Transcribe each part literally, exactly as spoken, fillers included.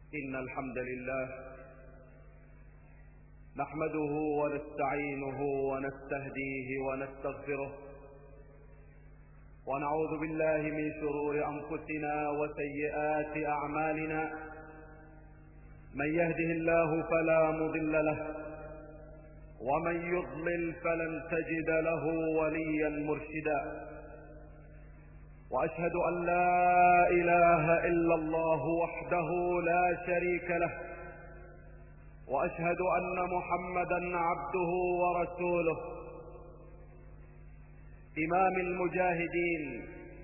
إن الحمد لله نحمده ونستعينه ونستهديه ونستغفره، ونعوذ بالله من شرور أنفسنا وسيئات أعمالنا. من يهده الله فلا مضل له، ومن يضلل فلن تجد له وليا مرشدا. وأشهد أن لا إله إلا الله وحده لا شريك له، وأشهد أن محمدا عبده ورسوله، إمام المجاهدين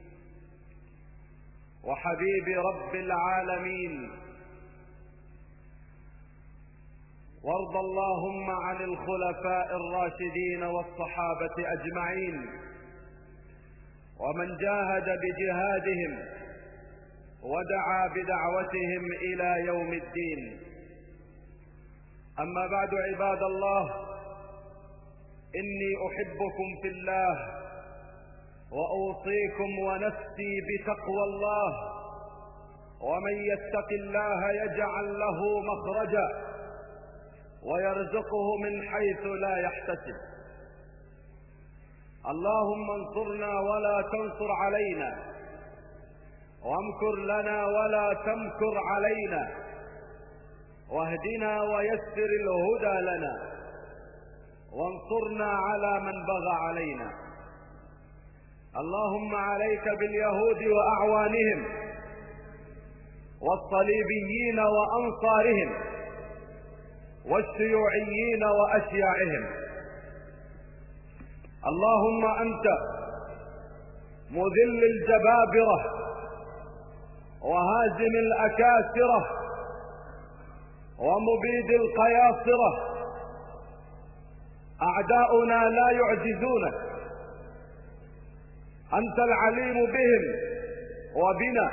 وحبيب رب العالمين. وارض اللهم عن الخلفاء الراشدين والصحابة أجمعين، ومن جاهد بجهادهم ودعا بدعوتهم إلى يوم الدين. أما بعد، عباد الله، إني أحبكم في الله، وأوصيكم ونفسي بتقوى الله. ومن يتق الله يجعل له مخرجا ويرزقه من حيث لا يحتسب. اللهم انصرنا ولا تنصر علينا، وامكر لنا ولا تمكر علينا، واهدنا ويسر الهدى لنا، وانصرنا على من بغى علينا. اللهم عليك باليهود وأعوانهم والصليبيين وأنصارهم والشيوعيين وأشياعهم. اللهم أنت مذل الجبابرة وهازم الأكاسرة ومبيد القياصرة. أعداؤنا لا يعجزونك، أنت العليم بهم وبنا،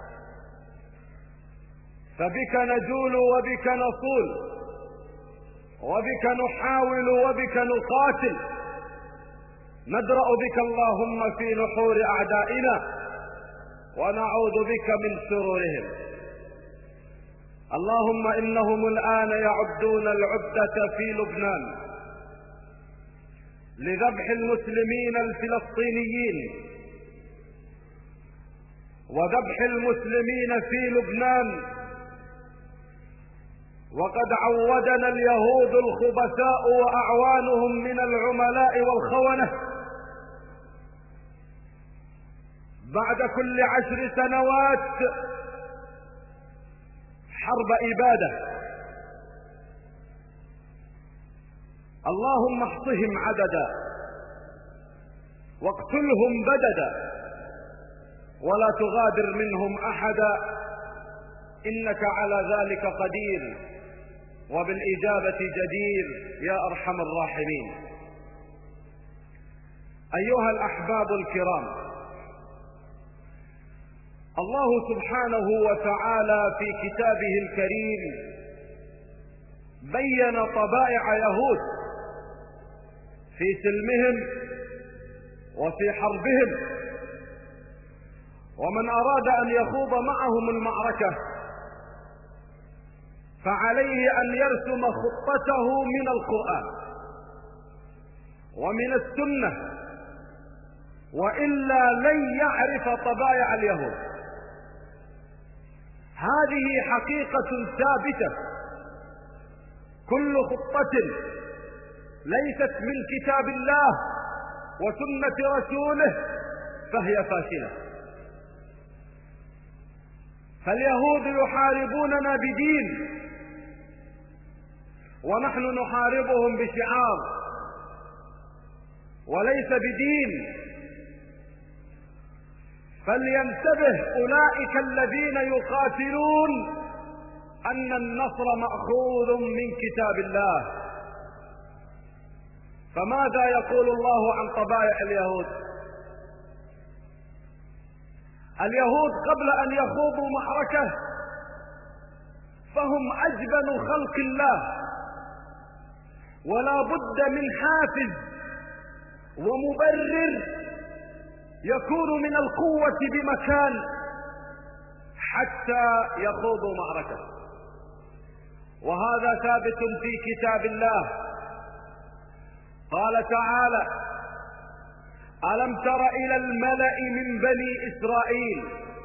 فبك نجول وبك نصول وبك نحاول وبك نقاتل. ندرأ بك اللهم في نحور أعدائنا، ونعوذ بك من شرورهم. اللهم إنهم الآن يعدون العدة في لبنان لذبح المسلمين الفلسطينيين وذبح المسلمين في لبنان. وقد عودنا اليهود الخبثاء وأعوانهم من العملاء والخونة بعد كل عشر سنوات حرب إبادة. اللهم احصهم عددا واقتلهم بددا، ولا تغادر منهم أحدا، إنك على ذلك قدير وبالإجابة جدير يا أرحم الراحمين. أيها الأحباب الكرام، الله سبحانه وتعالى في كتابه الكريم بين طبائع يهود في سلمهم وفي حربهم. ومن أراد أن يخوض معهم المعركة فعليه أن يرسم خطته من القرآن ومن السنة، وإلا لن يعرف طبائع اليهود. هذه حقيقة ثابتة. كل خطة ليست من كتاب الله وسنة رسوله فهي فاشلة. فاليهود يحاربوننا بدين، ونحن نحاربهم بشعار وليس بدين. فلينتبه أولئك الذين يقاتلون أن النصر مأخوذ من كتاب الله. فماذا يقول الله عن طبائع اليهود؟ اليهود قبل أن يخوضوا معركة فهم أجبن خلق الله، ولا بد من حافز ومبرر يكون من القوة بمكان حتى يخوضوا معركة. وهذا ثابت في كتاب الله. قال تعالى: ألم تر إلى الملأ من بني إسرائيل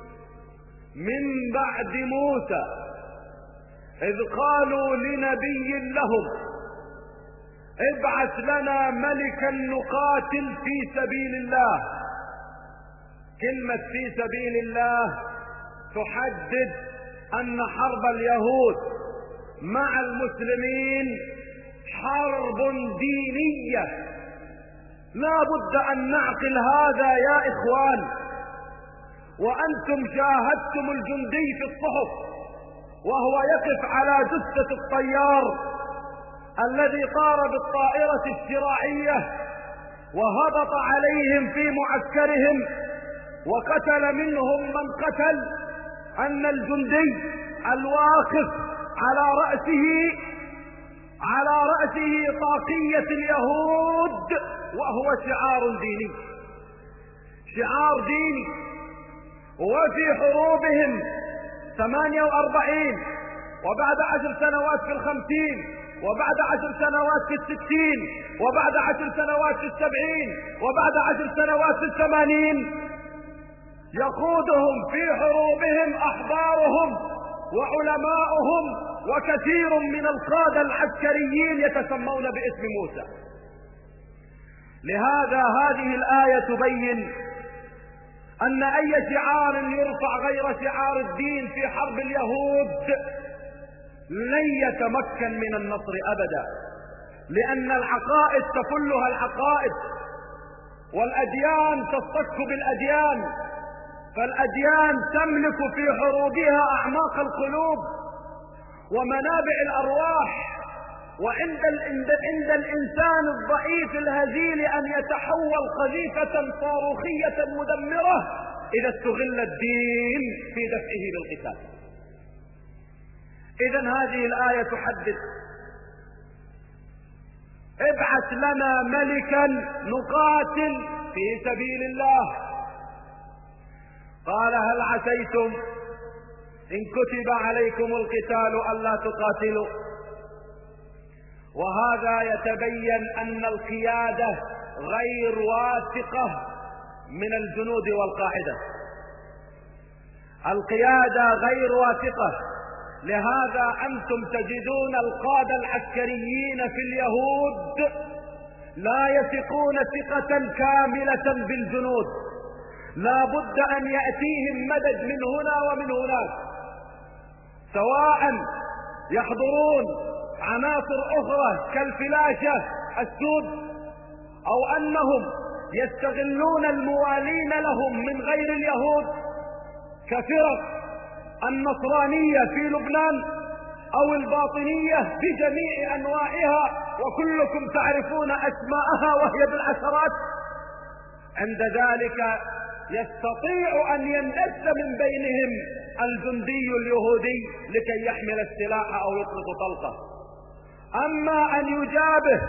من بعد موسى إذ قالوا لنبي لهم ابعث لنا ملكا نقاتل في سبيل الله. كلمة في سبيل الله تحدد أن حرب اليهود مع المسلمين حرب دينية. لا بد أن نعقل هذا يا إخوان. وأنتم شاهدتم الجندي في الصحف وهو يقف على جثة الطيار الذي طار بالطائرة الشراعية وهبط عليهم في معسكرهم وقتل منهم من قتل، أن الجندي الواقف على رأسه على رأسه طاقية اليهود وهو شعار ديني، شعار ديني. وفي حروبهم ثمانية وأربعين وبعد عشر سنوات في الخمسين وبعد عشر سنوات في الستين وبعد عشر سنوات في السبعين وبعد عشر سنوات في الثمانين يقودهم في حروبهم أحبارهم وعلماؤهم وكثير من القادة العسكريين يتسمون باسم موسى. لهذا هذه الآية تبين أن أي شعار يرفع غير شعار الدين في حرب اليهود لن يتمكن من النصر أبدا، لأن العقائد تفلها العقائد والأديان تصطك بالأديان، فالأديان تملك في حروبها أعماق القلوب ومنابع الأرواح. وعند عند الإنسان الضعيف الهزيل أن يتحول قذيفة صاروخية مدمرة إذا استغل الدين في دفعه للقتال. إذن هذه الآية تحدد: ابعث لنا ملكا نقاتل في سبيل الله. قال: هل عسيتم إن كتب عليكم القتال ألا تقاتلوا؟ وهذا يتبين أن القيادة غير واثقة من الجنود والقاعدة، القيادة غير واثقة. لهذا أنتم تجدون القادة العسكريين في اليهود لا يثقون ثقة كاملة بالجنود، لا بد أن يأتيهم مدد من هنا ومن هناك، سواء يحضرون عناصر أخرى كالفلاشة السود أو أنهم يستغلون الموالين لهم من غير اليهود كفرق النصرانية في لبنان أو الباطنية بجميع أنواعها، وكلكم تعرفون أسماءها وهي بالعشرات. عند ذلك يستطيع أن يندس من بينهم الجندي اليهودي لكي يحمل السلاح أو يطلق طلقة. أما أن يجابه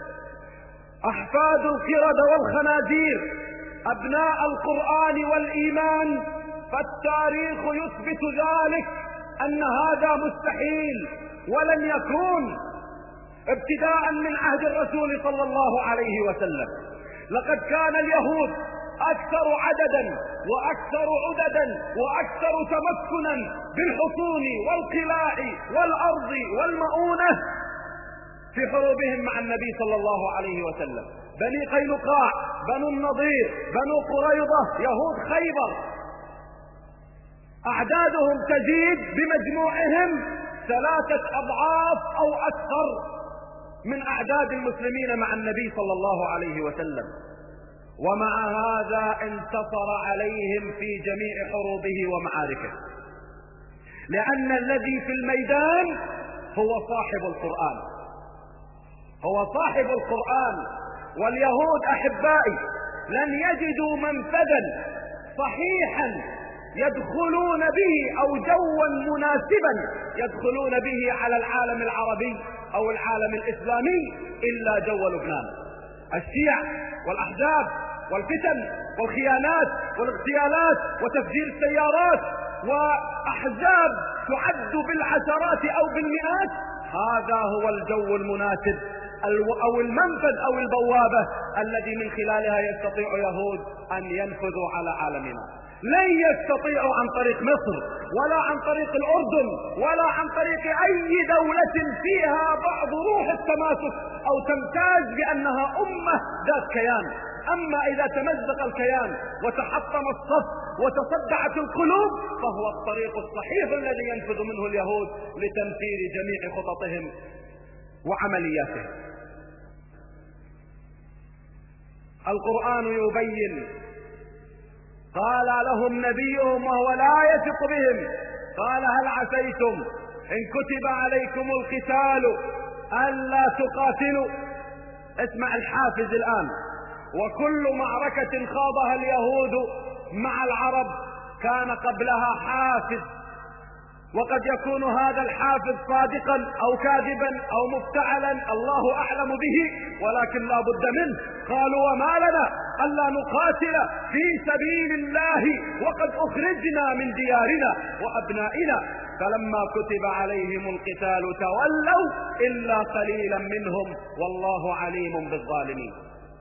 أحفاد القردة والخنازير أبناء القرآن والإيمان فالتاريخ يثبت ذلك أن هذا مستحيل ولن يكون، ابتداء من عهد الرسول صلى الله عليه وسلم. لقد كان اليهود أكثر عددا وأكثر عددا وأكثر تمكنا بالحصون والقلاع والأرض والمؤونة في حروبهم مع النبي صلى الله عليه وسلم. بني قينقاع، بنو النضير، بنو قريظة، يهود خيبر، أعدادهم تزيد بمجموعهم ثلاثة أضعاف أو أكثر من أعداد المسلمين مع النبي صلى الله عليه وسلم، ومع هذا انتصر عليهم في جميع حروبه ومعاركه، لأن الذي في الميدان هو صاحب القرآن، هو صاحب القرآن. واليهود أحبائي لن يجدوا منفذا صحيحا يدخلون به أو جوا مناسبا يدخلون به على العالم العربي أو العالم الإسلامي إلا جو لبنان. الشيع والأحزاب والفتن والخيانات والاغتيالات وتفجير السيارات وأحزاب تعد بالعشرات أو بالمئات، هذا هو الجو المناسب أو المنفذ أو البوابة الذي من خلالها يستطيع يهود أن ينفذوا على عالمنا. لن يستطيعوا عن طريق مصر ولا عن طريق الأردن ولا عن طريق أي دولة فيها بعض روح التماسك أو تمتاز بأنها أمة ذات كيان. أما إذا تمزق الكيان وتحطم الصف وتصدعت القلوب فهو الطريق الصحيح الذي ينفذ منه اليهود لتنفيذ جميع خططهم وعملياتهم. القرآن يبين، قال لهم نبيهم وهو لا يثق بهم، قال هل عسيتم إن كتب عليكم القتال ألا تقاتلوا. اسمع الحافز الآن. وكل معركة خاضها اليهود مع العرب كان قبلها حافز، وقد يكون هذا الحافز صادقا أو كاذبا أو مفتعلا الله أعلم به، ولكن لا بد منه. قالوا وما لنا ألا نقاتل في سبيل الله وقد أخرجنا من ديارنا وأبنائنا، فلما كتب عليهم القتال تولوا إلا قليلا منهم والله عليم بالظالمين.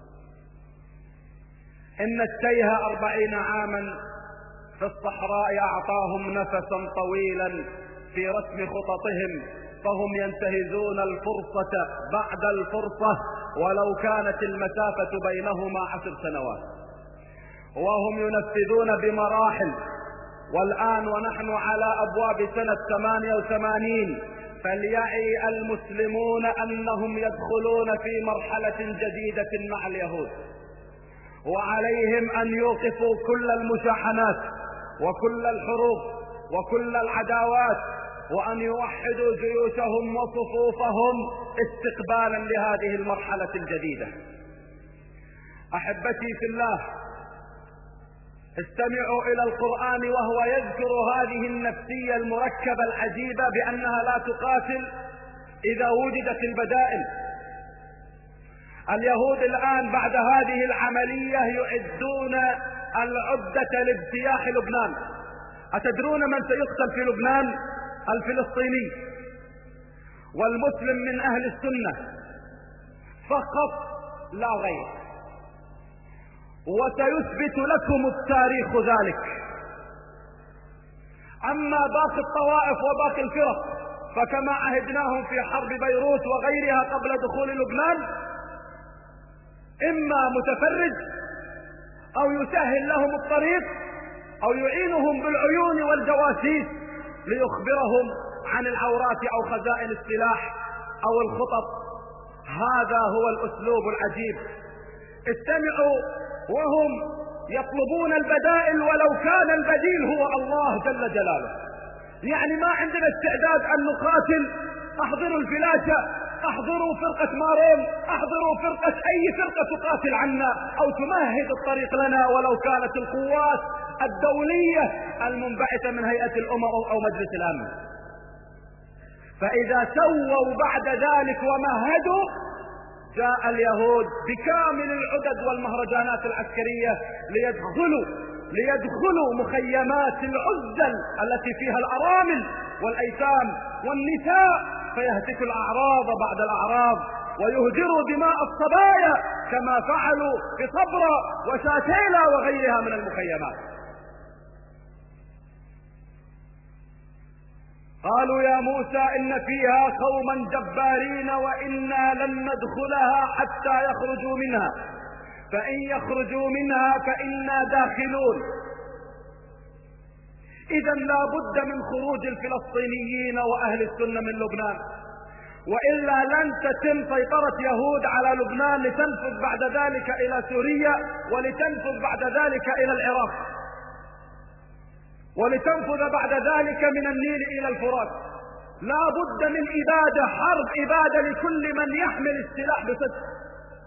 إن التيه أربعين عاما في الصحراء أعطاهم نفسا طويلا في رسم خططهم، فهم ينتهزون الفرصة بعد الفرصة ولو كانت المسافة بينهما عشر سنوات، وهم ينفذون بمراحل. والآن ونحن على أبواب سنة ثمانية وثمانين، فليعي المسلمون أنهم يدخلون في مرحلة جديدة مع اليهود، وعليهم أن يوقفوا كل المشاحنات وكل الحروب وكل العداوات، وأن يوحدوا جيوشهم وصفوفهم استقبالا لهذه المرحلة الجديدة. أحبتي في الله، استمعوا إلى القرآن وهو يذكر هذه النفسية المركبة العجيبة بأنها لا تقاتل إذا وجدت البدائل. اليهود الآن بعد هذه العملية يعدون العدة لاجتياح لبنان. أتدرون من سيقتل في لبنان؟ الفلسطيني والمسلم من أهل السنة فقط لا غير، وسيثبت لكم التاريخ ذلك. أما باقي الطوائف وباقي الفرق فكما عهدناهم في حرب بيروت وغيرها قبل دخول لبنان، إما متفرج أو يسهل لهم الطريق أو يعينهم بالعيون والجواسيس ليخبرهم عن العورات أو خزائن السلاح أو الخطط. هذا هو الأسلوب العجيب. استمعوا وهم يطلبون البدائل ولو كان البديل هو الله جل جلاله. يعني ما عندنا استعداد أن نقاتل، احضروا الفلاشة، احضروا فرقة مارون، احضروا فرقة اي فرقة تقاتل عنا او تمهد الطريق لنا ولو كانت القوات الدولية المنبعثة من هيئة الامم او مجلس الامن. فاذا سووا بعد ذلك ومهدوا جاء اليهود بكامل العدد والمهرجانات العسكرية ليدخلوا ليدخلوا مخيمات العزل التي فيها الارامل والايتام والنساء، فيهتكوا الأعراض بعد الأعراض ويهدروا دماء الصبايا كما فعلوا في صبرا وشاتيلا وغيرها من المخيمات. قالوا يا موسى إن فيها قوما جبارين وإنا لن ندخلها حتى يخرجوا منها فإن يخرجوا منها فإنا داخلون. إذا لا بد من خروج الفلسطينيين وأهل السنة من لبنان، وإلا لن تتم سيطرة يهود على لبنان لتنفذ بعد ذلك إلى سوريا ولتنفذ بعد ذلك إلى العراق ولتنفذ بعد ذلك من النيل إلى الفرات. لا بد من إبادة، حرب إبادة لكل من يحمل السلاح بصدق.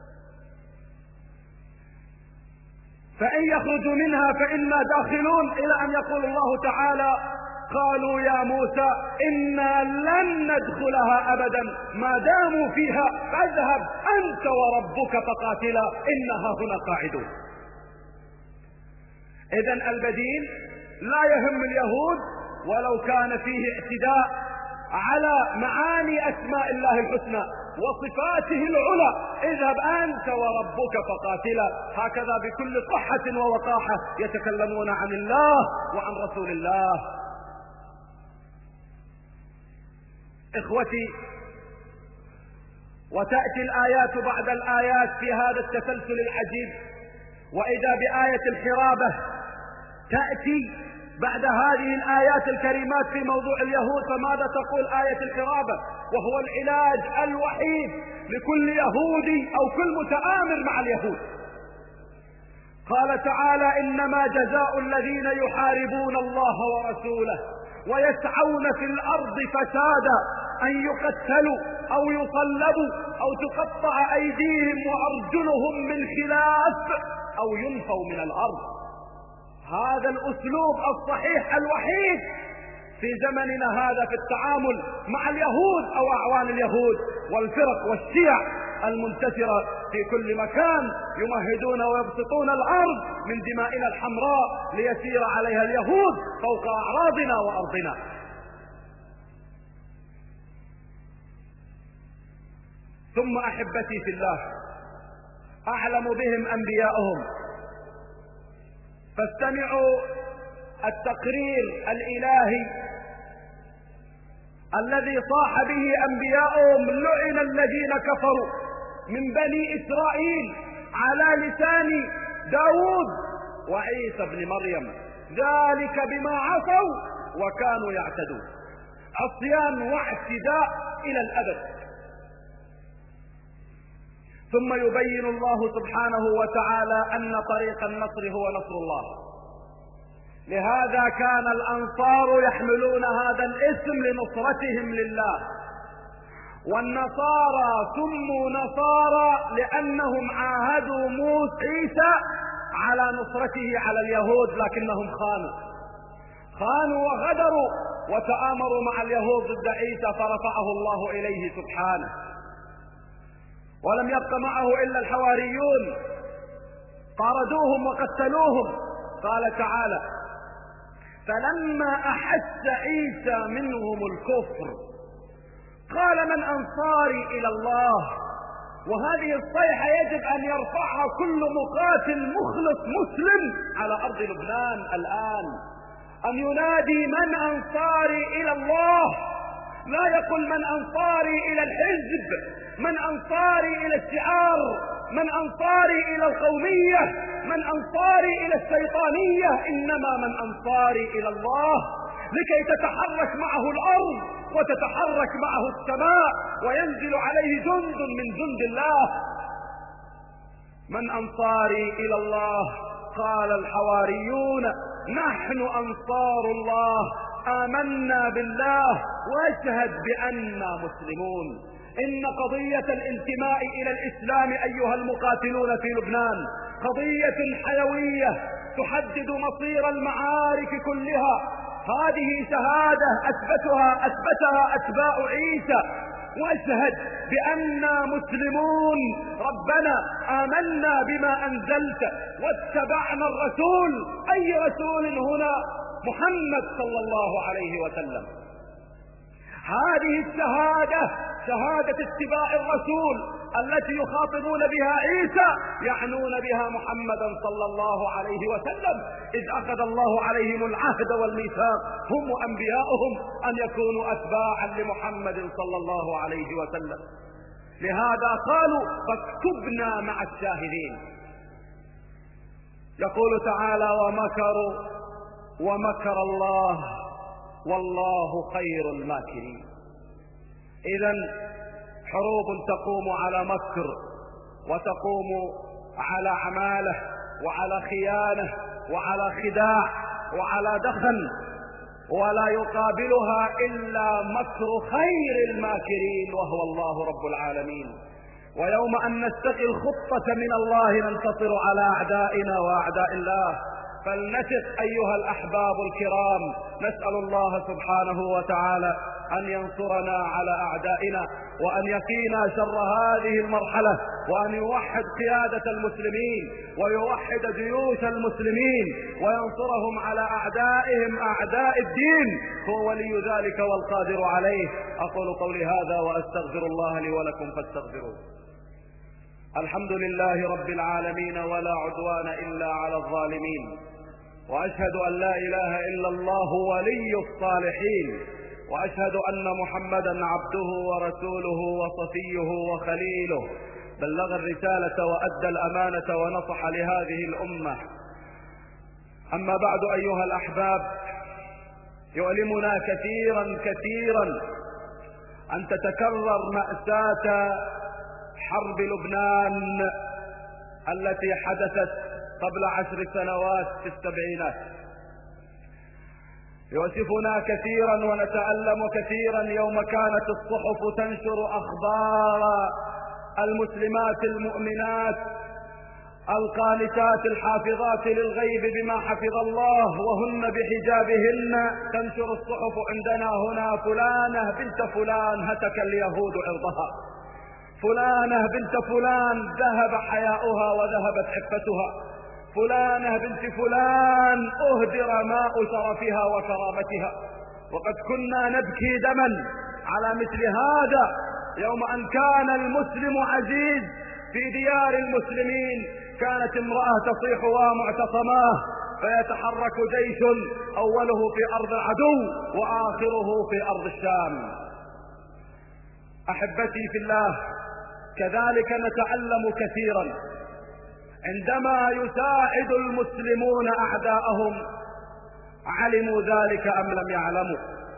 فإن يخرجوا منها فإنا داخلون، إلى أن يقول الله تعالى قالوا يا موسى إنا لن ندخلها أبدا ما داموا فيها فاذهب أنت وربك فقاتلا إنها هنا قاعدون. إذن البديل لا يهم اليهود ولو كان فيه اعتداء على معاني أسماء الله الحسنى وصفاته العلى. اذهب أنت وربك فقاتلا. هكذا بكل صحة ووقاحة يتكلمون عن الله وعن رسول الله. إخوتي، وتأتي الآيات بعد الآيات في هذا التسلسل العجيب، وإذا بآية الحرابة تأتي بعد هذه الآيات الكريمات في موضوع اليهود. فماذا تقول آية الحرابة وهو العلاج الوحيد لكل يهودي أو كل متآمر مع اليهود؟ قال تعالى: إنما جزاء الذين يحاربون الله ورسوله ويسعون في الأرض فسادا أن يقتلوا أو يصلبوا أو تقطع أيديهم وأرجلهم من خلاف أو ينفوا من الأرض. هذا الأسلوب الصحيح الوحيد في زمننا هذا في التعامل مع اليهود أو أعوان اليهود والفرق والشيع المنتشرة في كل مكان، يمهدون ويبسطون الأرض من دمائنا الحمراء ليسير عليها اليهود فوق أعراضنا وأرضنا. ثم أحبتي في الله، أعلم بهم أنبياءهم، فاستمعوا التقرير الإلهي الذي صاح به أنبياءهم: لعن الذين كفروا من بني إسرائيل على لسان داود وعيسى بن مريم، ذلك بما عصوا وكانوا يعتدون. عصيان واعتداء إلى الأبد. ثم يبين الله سبحانه وتعالى أن طريق النصر هو نصر الله. لهذا كان الأنصار يحملون هذا الاسم لنصرتهم لله، والنصارى سموا نصارى لأنهم عاهدوا موسى عيسى على نصرته على اليهود، لكنهم خانوا خانوا وغدروا وتآمروا مع اليهود ضد عيسى فرفعه الله إليه سبحانه، ولم يبق معه إلا الحواريون، طاردوهم وقتلوهم. قال تعالى: فلما أحس عيسى منهم الكفر قال من أنصاري إلى الله. وهذه الصيحة يجب أن يرفعها كل مقاتل مخلص مسلم على أرض لبنان الآن، أن ينادي من أنصاري إلى الله، لا يقل من أنصاري إلى الحزب، من أنصاري إلى الشعار، من أنصاري إلى القومية، من أنصاري إلى الشيطانية، إنما من أنصاري إلى الله، لكي تتحرك معه الأرض وتتحرك معه السماء وينزل عليه جند من جند الله. من أنصاري إلى الله؟ قال الحواريون نحن أنصار الله آمنا بالله واشهد بأننا مسلمون. إن قضية الانتماء إلى الإسلام أيها المقاتلون في لبنان قضية حيوية تحدد مصير المعارك كلها. هذه شهادة أثبتها أثبتها أتباع عيسى: واشهد بأننا مسلمون، ربنا آمنا بما أنزلت واتبعنا الرسول. أي رسول هنا؟ محمد صلى الله عليه وسلم. هذه الشهادة شهادة اتباع الرسول التي يخاطبون بها عيسى يعنون بها محمدا صلى الله عليه وسلم، إذ أخذ الله عليهم العهد والميثاق هم وأنبياؤهم أن يكونوا أتباعا لمحمد صلى الله عليه وسلم. لهذا قالوا فاكتبنا مع الشاهدين. يقول تعالى: ومكروا ومكر الله والله خير الماكرين. إذن حروب تقوم على مكر وتقوم على عمالة وعلى خيانة وعلى خداع وعلى دخل، ولا يقابلها إلا مكر خير الماكرين وهو الله رب العالمين. ويوم أن نستقي الخطة من الله ننتصر على أعدائنا وأعداء الله. فلنثق أيها الأحباب الكرام، نسأل الله سبحانه وتعالى أن ينصرنا على أعدائنا، وأن يقينا شر هذه المرحلة، وأن يوحد قيادة المسلمين ويوحد جيوش المسلمين وينصرهم على أعدائهم أعداء الدين. هو ولي ذلك والقادر عليه. أقول قولي هذا وأستغفر الله لي ولكم فاستغفروه. الحمد لله رب العالمين، ولا عدوان إلا على الظالمين، وأشهد أن لا إله إلا الله ولي الصالحين، وأشهد أن محمدا عبده ورسوله وصفيه وخليله، بلغ الرسالة وأدى الأمانة ونصح لهذه الأمة. أما بعد أيها الأحباب، يؤلمنا كثيرا كثيرا أن تتكرر مأساة حرب لبنان التي حدثت قبل عشر سنوات في السبعينات. يؤسفنا كثيرا ونتألم كثيرا يوم كانت الصحف تنشر أخبار المسلمات المؤمنات القانتات الحافظات للغيب بما حفظ الله وهن بحجابهن. تنشر الصحف عندنا هنا فلانة بنت فلان هتك اليهود عرضها، فلانة بنت فلان ذهب حياؤها وذهبت عفتها، فلانة بنت فلان أهدر ماء شرفها وكرامتها. وقد كنا نبكي دما على مثل هذا يوم أن كان المسلم عزيز في ديار المسلمين. كانت امرأة تصيح ومعتصماه، فيتحرك جيش أوله في أرض العدو وآخره في أرض الشام. أحبتي في الله، كذلك نتألم كثيرا عندما يساعد المسلمون أعداءهم، علموا ذلك أم لم يعلموا.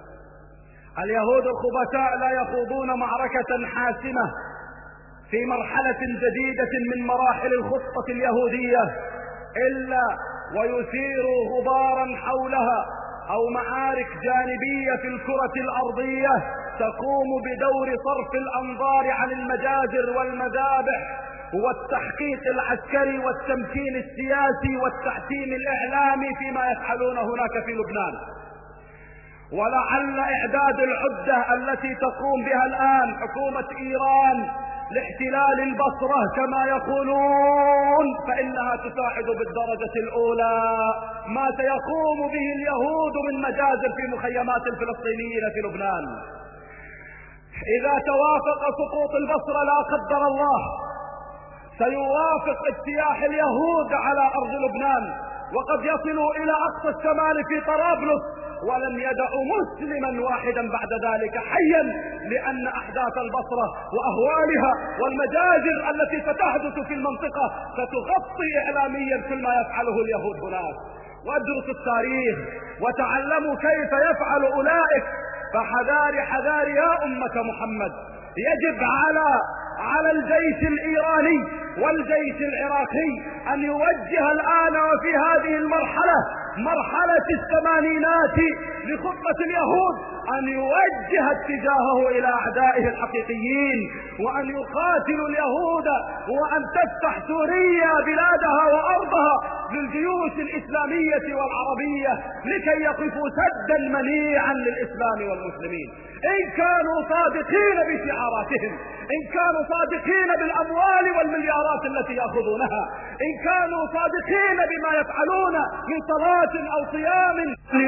اليهود الخبثاء لا يخوضون معركة حاسمة في مرحلة جديدة من مراحل الخطة اليهودية إلا ويثيروا غبارا حولها أو معارك جانبية في الكرة الأرضية تقوم بدور صرف الأنظار عن المجازر والمذابح والتحقيق العسكري والتمكين السياسي والتحسين الإعلامي فيما يفعلون هناك في لبنان. ولعل إعداد العدة التي تقوم بها الآن حكومة إيران لاحتلال البصرة كما يقولون فإنها تساعد بالدرجة الأولى ما سيقوم به اليهود من مجازر في مخيمات الفلسطينيين في لبنان. إذا توافق سقوط البصرة لا قدر الله سيوافق اجتياح اليهود على أرض لبنان، وقد يصلوا إلى أقصى الشمال في طرابلس، ولم يدعوا مسلما واحدا بعد ذلك حيا، لأن أحداث البصرة وأهوالها والمجازر التي ستحدث في المنطقة ستغطي إعلاميا كل ما يفعله اليهود هناك. وادرسوا التاريخ وتعلموا كيف يفعل أولئك. فحذار حذار يا أمة محمد، يجب على على الجيش الإيراني والجيش العراقي أن يوجه الآن وفي هذه المرحلة مرحلة الثمانينات لخطة اليهود أن يوجه اتجاهه إلى أعدائه الحقيقيين، وأن يقاتلوا اليهود، وأن تفتح سوريا بلادها وأرضها للجيوش الإسلامية والعربية لكي يقفوا سدا منيعا للإسلام والمسلمين. إن كانوا صادقين بشعاراتهم، إن كانوا صادقين بالأموال والمليارات التي يأخذونها، إن كانوا صادقين بما يفعلون من صلاة أو صيام،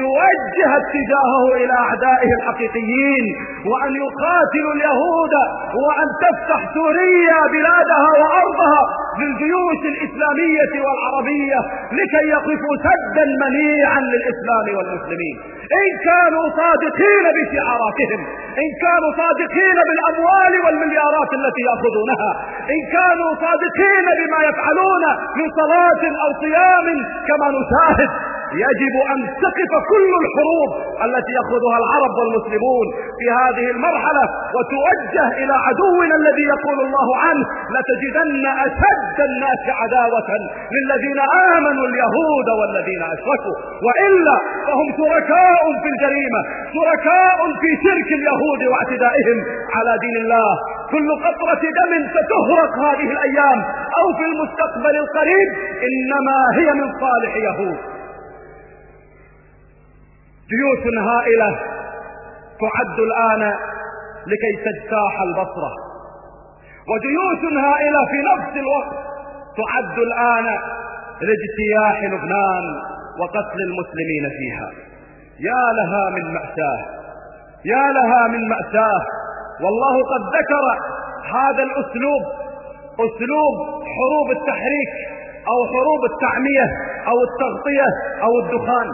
ليوجه اتجاهه إلى أعدائه الحقيقيين، وأن يقاتلوا اليهود، وأن تفتح سوريا بلادها وأرضها للجيوش الإسلامية والعربية لكي يقفوا سدا منيعا للإسلام والمسلمين. إن كانوا صادقين بشعاراتهم، إن كانوا صادقين بالأموال والمليارات التي يأخذونها، إن كانوا صادقين بما يفعلون من صلاة أو صيام كما نشاهد، يجب أن تقف كل الحروب التي يأخذها العرب والمسلمون في هذه المرحلة وتوجه إلى عدونا الذي يقول الله عنه: لتجدن أشد الناس عداوة للذين آمنوا اليهود والذين أشركوا، وإلا فهم شركاء في الجريمة، شركاء في شرك اليهود واعتدائهم على دين الله. كل قطرة دم ستهرق هذه الأيام أو في المستقبل القريب إنما هي من صالح يهود. جيوش هائلة تعد الآن لكي تجتاح البصرة، وجيوش هائلة في نفس الوقت تعد الآن لاجتياح لبنان وقتل المسلمين فيها. يا لها من مأساة، يا لها من مأساة. والله قد ذكر هذا الأسلوب، أسلوب حروب التحريك أو حروب التعمية أو التغطية أو الدخان.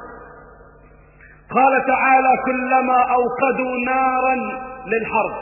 قال تعالى: كلما أوقدوا نارا للحرب،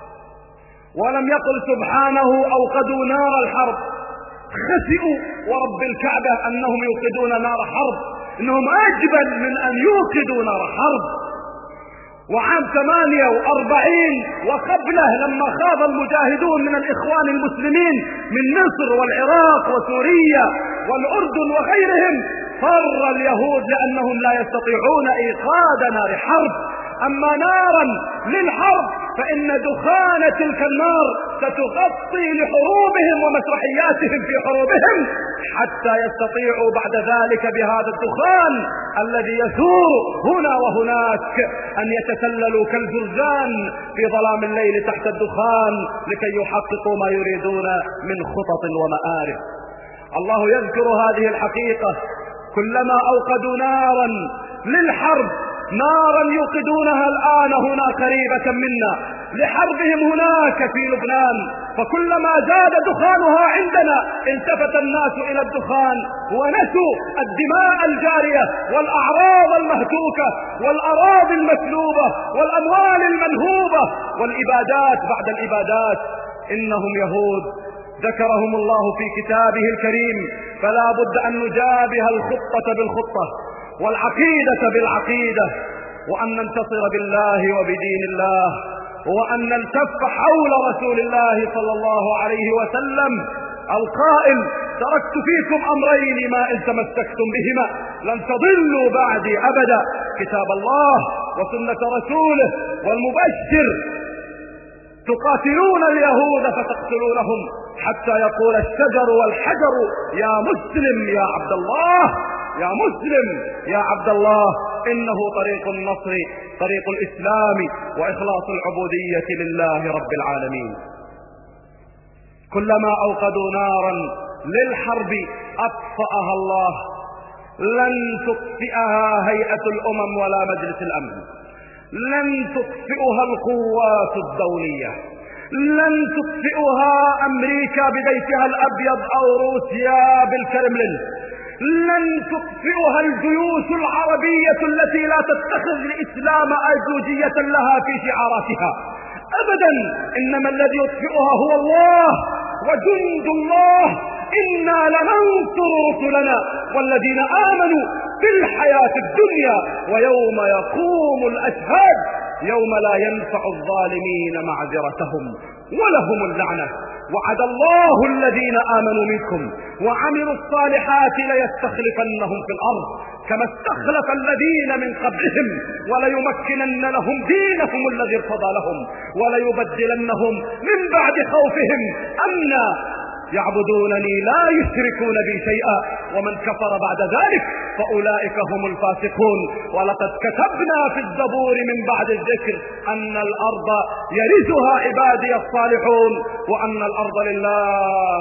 ولم يقل سبحانه أوقدوا نار الحرب. خسئوا ورب الكعبة أنهم يوقدون نار حرب، إنهم أجبل من أن يوقدوا نار حرب. وعام ثمانية وأربعين وقبله لما خاض المجاهدون من الإخوان المسلمين من مصر والعراق وسوريا والأردن وغيرهم، فر اليهود لأنهم لا يستطيعون إيقاد نار حرب. أما نارا للحرب فإن دخان تلك النار ستغطي لحروبهم ومسرحياتهم في حروبهم، حتى يستطيعوا بعد ذلك بهذا الدخان الذي يثور هنا وهناك أن يتسللوا كالجرذان في ظلام الليل تحت الدخان لكي يحققوا ما يريدون من خطط ومآرب. الله يذكر هذه الحقيقة: كلما أوقدوا نارا للحرب، نارا يوقدونها الآن هنا قريبة منا لحربهم هناك في لبنان، فكلما زاد دخانها عندنا التفت الناس إلى الدخان ونسوا الدماء الجارية والأعراض المهتوكة والأراضي المسلوبة والأموال المنهوبة والإبادات بعد الإبادات. إنهم يهود ذكرهم الله في كتابه الكريم، فلا بد أن نجابه الخطة بالخطة والعقيدة بالعقيدة، وأن ننتصر بالله وبدين الله، وأن نلتف حول رسول الله صلى الله عليه وسلم القائل: تركت فيكم أمرين ما إن تمسكتم بهما لن تضلوا بعدي أبدا، كتاب الله وسنة رسوله. والمبشر: تقاتلون اليهود فتقتلونهم حتى يقول الشجر والحجر يا مسلم يا عبد الله، يا مسلم يا عبد الله. إنه طريق النصر، طريق الإسلام وإخلاص العبودية لله رب العالمين. كلما أوقدوا نارا للحرب أطفأها الله. لن تطفئها هيئة الأمم ولا مجلس الأمن، لن تطفئها القوات الدولية، لن تطفئها أمريكا ببيتها الأبيض أو روسيا بالكرملين، لن تطفئها الجيوش العربية التي لا تتخذ الإسلام أيديولوجية لها في شعاراتها أبدا. إنما الذي يطفئها هو الله وجند الله. إنا لننصر رسلنا والذين آمنوا في الحياة الدنيا ويوم يقوم الأشهاد، يوم لا ينفع الظالمين معذرتهم ولهم اللعنة. وعد الله الذين آمنوا منكم وعملوا الصالحات ليستخلفنهم في الأرض كما استخلف الذين من قبلهم وليمكنن لهم دينهم الذي ارتضى لهم وليبدلنهم من بعد خوفهم أمنا يعبدونني لا يشركون بي شيئا ومن كفر بعد ذلك فأولئك هم الفاسقون. ولقد كتبنا في الزبور من بعد الذكر أن الأرض يرثها عبادي الصالحون وأن الأرض لله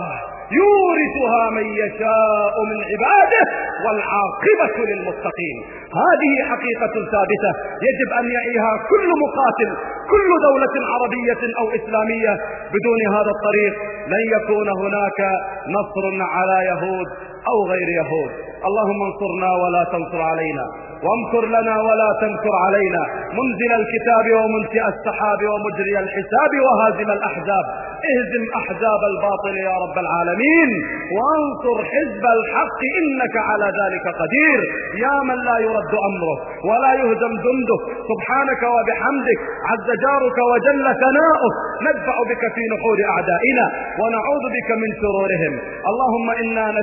يورثها من يشاء من عباده والعاقبة للمتقين. هذه حقيقة ثابتة يجب أن يعيها كل مقاتل، كل دولة عربية أو إسلامية. بدون هذا الطريق لن يكون هناك نصر على يهود أو غير يهود. اللهم انصرنا ولا تنصر علينا، وامكر لنا ولا تمكر علينا، منزل الكتاب ومنشئ السحاب ومجري الحساب وهازم الأحزاب. اهزم أحزاب الباطل يا رب العالمين، وانصر حزب الحق إنك على ذلك قدير. يا من لا يرد أمره ولا يهزم جنده، سبحانك وبحمدك عز جارك وجل ثناؤك، ندفع بك في نحور أعدائنا ونعوذ بك من شرورهم. اللهم إنا نسألك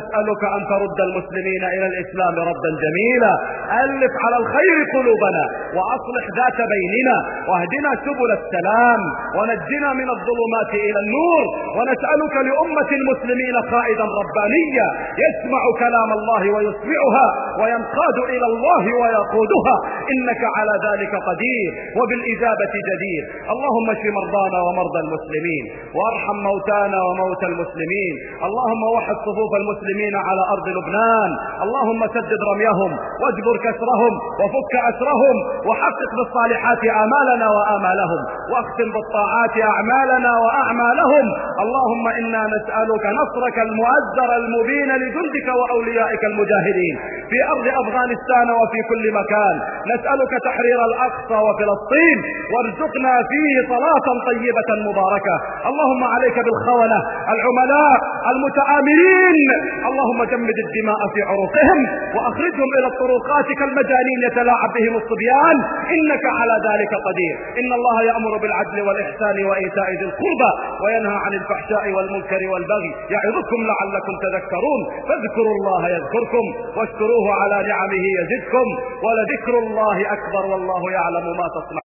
أن ترد المسلمين إلى الإسلام ردا جميلا. ألف على الخير قلوبنا وأصلح ذات بيننا واهدنا سبل السلام ونجنا من الظلمات إلى النور. ونسألك لأمة المسلمين قائدا ربانيا يسمع كلام الله ويسمعها وينقاد إلى الله ويقودها، إنك على ذلك قدير وبالإجابة جدير. اللهم اشف مرضانا ومرضى المسلمين وارحم موتانا وموتى المسلمين. اللهم وحد صفوف المسلمين على أرض لبنان. اللهم سدد رميهم واجبر كسرهم وفك أسرهم وحقق بالصالحات آمالنا وآمالهم واختم بالطاعات أعمالنا وأعمالهم. اللهم إنا نسألك نصرك المؤزر المبين لجندك وأوليائك المجاهدين في أرض أفغانستان وفي كل مكان. نسألك تحرير الأقصى وفلسطين وارزقنا فيه صلاة طيبة مباركة. اللهم عليك بالخونة العملاء المتآمرين، اللهم جمد الدماء في عروقهم وأخرجهم إلى الطرقات كالمجانين يتلاعب بهم الصبيان، إنك على ذلك قدير. إن الله يأمر بالعدل والإحسان وإيتاء ذي القربى وينهى عن الفحشاء والمنكر والبغي يعظكم لعلكم تذكرون. فاذكروا الله يذكركم واشكروه على نعمه يزدكم ولذكر الله أكبر والله يعلم ما تصنعون.